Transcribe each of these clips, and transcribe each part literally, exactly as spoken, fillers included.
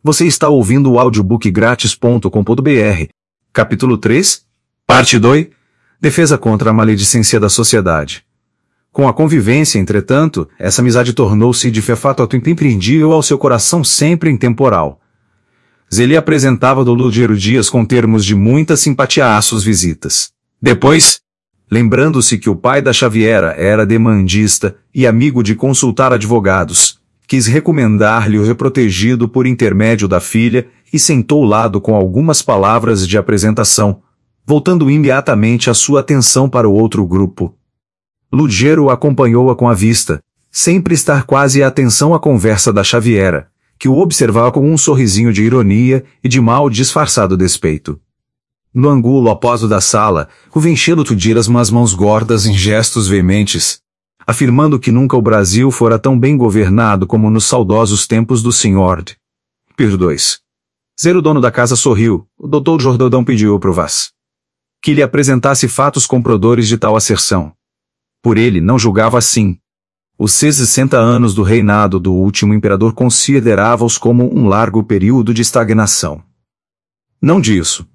Você está ouvindo o audiobook grátis ponto com ponto br. Capítulo três, Parte dois, Defesa contra a maledicência da sociedade. Com a convivência, entretanto, essa amizade tornou-se de fato impreendível ao seu coração sempre intemporal. Zeli apresentava do Lúgero Dias com termos de muita simpatia às suas visitas. Depois, lembrando-se que o pai da Xaviera era demandista e amigo de consultar advogados, quis recomendar-lhe o reprotegido por intermédio da filha e sentou ao lado com algumas palavras de apresentação, voltando imediatamente a sua atenção para o outro grupo. Lúgero acompanhou-a com a vista, sem prestar quase atenção à conversa da Xaviera, que o observava com um sorrisinho de ironia e de mal disfarçado despeito. No ângulo oposto da sala, o Venchelo tudira as mãos gordas em gestos veementes, afirmando que nunca o Brasil fora tão bem governado como nos saudosos tempos do senhor de Pio dois. Zer, o dono da casa, sorriu. O doutor Jordão pediu pro Vaz que lhe apresentasse fatos comprovadores de tal asserção. Por ele não julgava assim. Os sessenta anos do reinado do último imperador considerava-os como um largo período de estagnação. Não disso.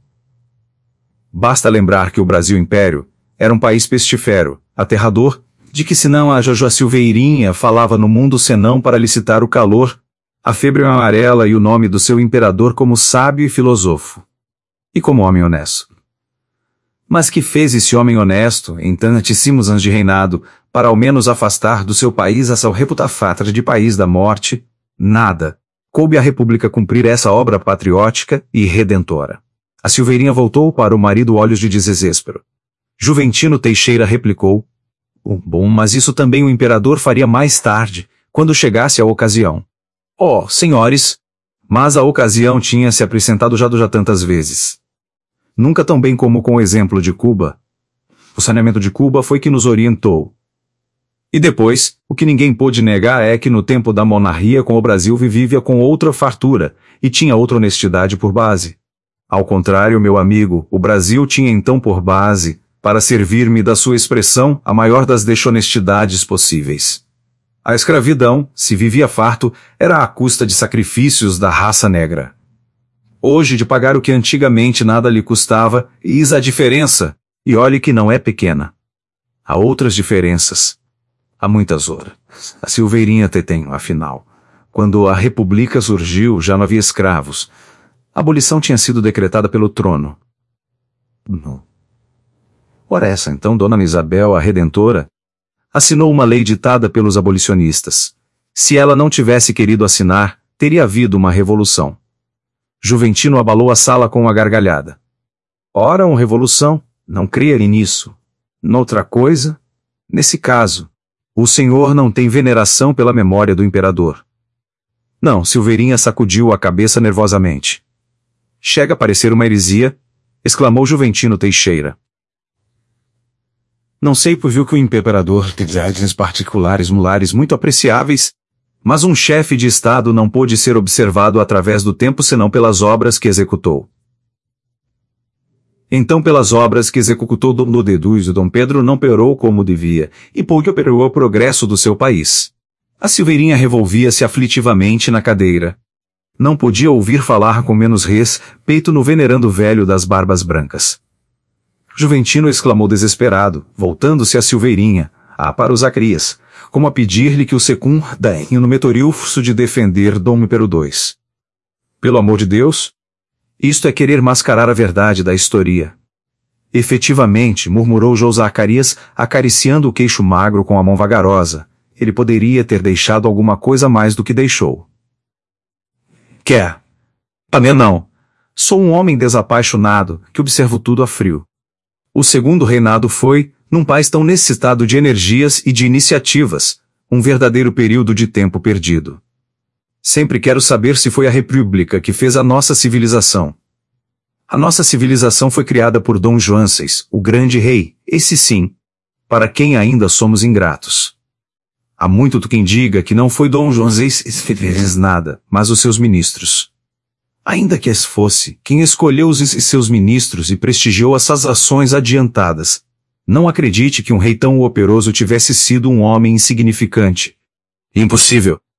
Basta lembrar que o Brasil Império era um país pestífero, aterrador, de que senão a Jojo Silveirinha falava no mundo senão para licitar o calor, a febre amarela e o nome do seu imperador como sábio e filósofo. E como homem honesto. Mas que fez esse homem honesto, em tantíssimos anos de reinado, para ao menos afastar do seu país essa reputafatra de país da morte? Nada. Coube à República cumprir essa obra patriótica e redentora. A Silveirinha voltou para o marido olhos de desespero. Juventino Teixeira replicou: Oh, bom, mas isso também o imperador faria mais tarde, quando chegasse a ocasião. Oh, senhores! Mas a ocasião tinha se apresentado já, já tantas vezes. Nunca tão bem como com o exemplo de Cuba. O saneamento de Cuba foi que nos orientou. E depois, o que ninguém pôde negar é que no tempo da monarquia com o Brasil vivia com outra fartura, e tinha outra honestidade por base. Ao contrário, meu amigo, o Brasil tinha então por base, para servir-me da sua expressão, a maior das desonestidades possíveis. A escravidão, se vivia farto, era à custa de sacrifícios da raça negra. Hoje, de pagar o que antigamente nada lhe custava, eis a diferença, e olhe que não é pequena. Há outras diferenças. Há muitas outras. A Silveirinha tem, afinal. Quando a República surgiu, já não havia escravos. A abolição tinha sido decretada pelo trono. Não. Ora essa então, Dona Isabel, a Redentora, assinou uma lei ditada pelos abolicionistas. Se ela não tivesse querido assinar, teria havido uma revolução. Juventino abalou a sala com uma gargalhada. Ora, uma revolução? Não creia nisso. Noutra coisa? Nesse caso, o senhor não tem veneração pela memória do imperador. Não, Silveirinha sacudiu a cabeça nervosamente. Chega a parecer uma heresia, exclamou Juventino Teixeira. Não sei por viu que o imperador tem designs particulares mulares muito apreciáveis, mas um chefe de Estado não pôde ser observado através do tempo senão pelas obras que executou. Então pelas obras que executou Dom deduz o Dom Pedro não operou como devia, e pouco operou o progresso do seu país. A Silveirinha revolvia-se aflitivamente na cadeira. Não podia ouvir falar com menos respeito no venerando velho das barbas brancas. Juventino exclamou desesperado, voltando-se a Silveirinha, a para o Zacarias, como a pedir-lhe que o secundasse no meteorilfo de defender Dom Pedro dois. Pelo amor de Deus, isto é querer mascarar a verdade da história. Efetivamente, murmurou Zacarias, acariciando o queixo magro com a mão vagarosa, ele poderia ter deixado alguma coisa mais do que deixou. Quer? Também não. Sou um homem desapaixonado, que observo tudo a frio. O segundo reinado foi, num país tão necessitado de energias e de iniciativas, um verdadeiro período de tempo perdido. Sempre quero saber se foi a República que fez a nossa civilização. A nossa civilização foi criada por Dom João seis, o grande rei, esse sim, para quem ainda somos ingratos. Há muito quem diga que não foi Dom João seis fez nada, mas os seus ministros. Ainda que esse fosse, quem escolheu os seus ministros e prestigiou essas ações adiantadas. Não acredite que um rei tão operoso tivesse sido um homem insignificante. Impossível.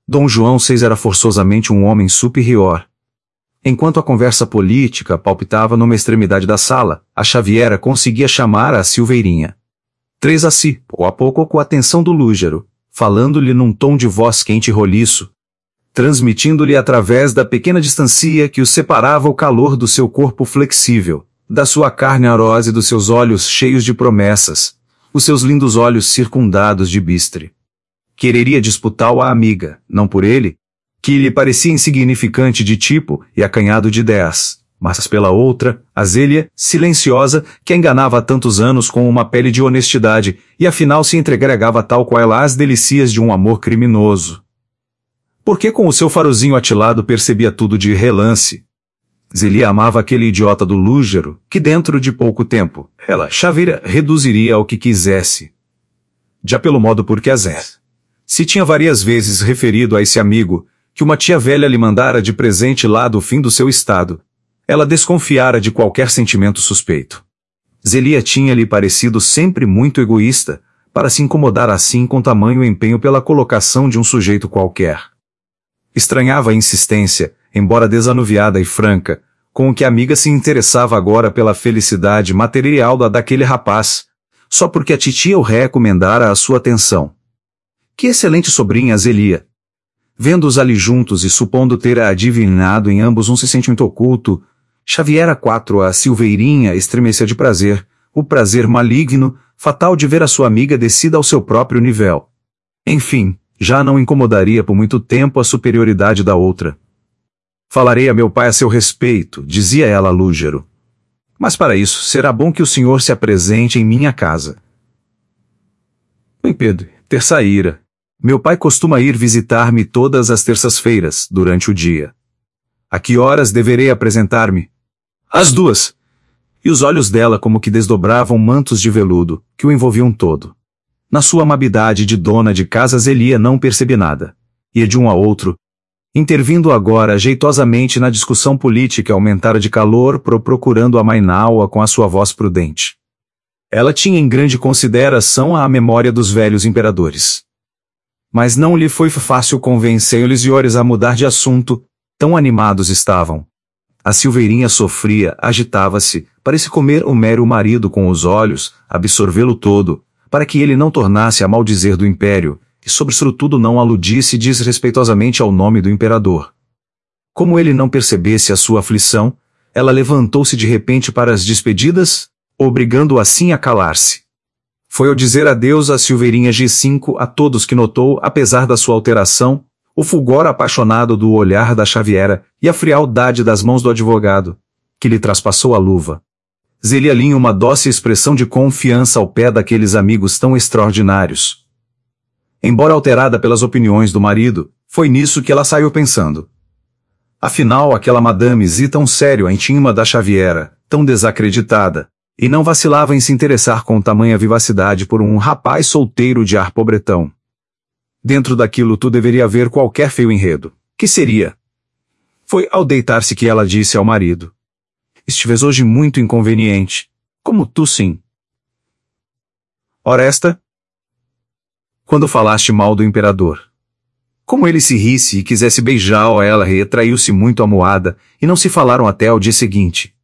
Dom João seis era forçosamente um homem superior. Enquanto a conversa política palpitava numa extremidade da sala, a Xaviera conseguia chamar a Silveirinha. Três a si, pouco a pouco com a atenção do Lúgero, falando-lhe num tom de voz quente e roliço, transmitindo-lhe através da pequena distancia que os separava o calor do seu corpo flexível, da sua carne arosa e dos seus olhos cheios de promessas, os seus lindos olhos circundados de bistre. Quereria disputá-lo à amiga, não por ele, que lhe parecia insignificante de tipo e acanhado de ideias, mas pela outra, a Zélia, silenciosa, que a enganava há tantos anos com uma pele de honestidade e afinal se entregava tal qual ela às delícias de um amor criminoso. Porque com o seu farozinho atilado percebia tudo de relance. Zélia amava aquele idiota do Lúgero, que dentro de pouco tempo, ela, Xaviera, reduziria ao que quisesse. Já pelo modo por que a Zé se tinha várias vezes referido a esse amigo, que uma tia velha lhe mandara de presente lá do fim do seu estado, ela desconfiara de qualquer sentimento suspeito. Zélia tinha-lhe parecido sempre muito egoísta, para se incomodar assim com tamanho empenho pela colocação de um sujeito qualquer. Estranhava a insistência, embora desanuviada e franca, com que a amiga se interessava agora pela felicidade material da daquele rapaz, só porque a titia o recomendara à sua atenção. Que excelente sobrinha, Zélia! Vendo-os ali juntos e supondo ter adivinhado em ambos um sentimento oculto, Xaviera quatro a Silveirinha estremecia de prazer, o prazer maligno, fatal de ver a sua amiga descida ao seu próprio nível. Enfim, já não incomodaria por muito tempo a superioridade da outra. Falarei a meu pai a seu respeito, dizia ela a Lúgero. Mas para isso, será bom que o senhor se apresente em minha casa. Bem, Pedro, terça-feira. Meu pai costuma ir visitar-me todas as terças-feiras, durante o dia. A que horas deverei apresentar-me? Às duas. E os olhos dela como que desdobravam mantos de veludo, que o envolviam todo. Na sua amabilidade de dona de casa Zélia não percebia nada. Ia de um a outro, intervindo agora jeitosamente na discussão política aumentara de calor pro procurando amainá-la com a sua voz prudente. Ela tinha em grande consideração a memória dos velhos imperadores. Mas não lhe foi fácil convencer os senhores a mudar de assunto, tão animados estavam. A Silveirinha sofria, agitava-se, parecia comer o mero marido com os olhos, absorvê-lo todo, para que ele não tornasse a maldizer do império, e sobretudo não aludisse desrespeitosamente ao nome do imperador. Como ele não percebesse a sua aflição, ela levantou-se de repente para as despedidas, obrigando-o assim a calar-se. Foi ao dizer adeus a Silveirinha G cinco a todos que notou, apesar da sua alteração, o fulgor apaixonado do olhar da Xaviera e a frialdade das mãos do advogado, que lhe traspassou a luva. Zélia linha uma doce expressão de confiança ao pé daqueles amigos tão extraordinários. Embora alterada pelas opiniões do marido, foi nisso que ela saiu pensando. Afinal, aquela madame tão sério a íntima da Xaviera, tão desacreditada, e não vacilava em se interessar com tamanha vivacidade por um rapaz solteiro de ar pobretão. Dentro daquilo tudo deveria haver qualquer feio enredo. Que seria? Foi ao deitar-se que ela disse ao marido: "Estives hoje muito inconveniente. Como tu sim." Ora esta? Quando falaste mal do imperador. Como ele se risse e quisesse beijar-a, ela retraiu-se muito amuada, e não se falaram até ao dia seguinte.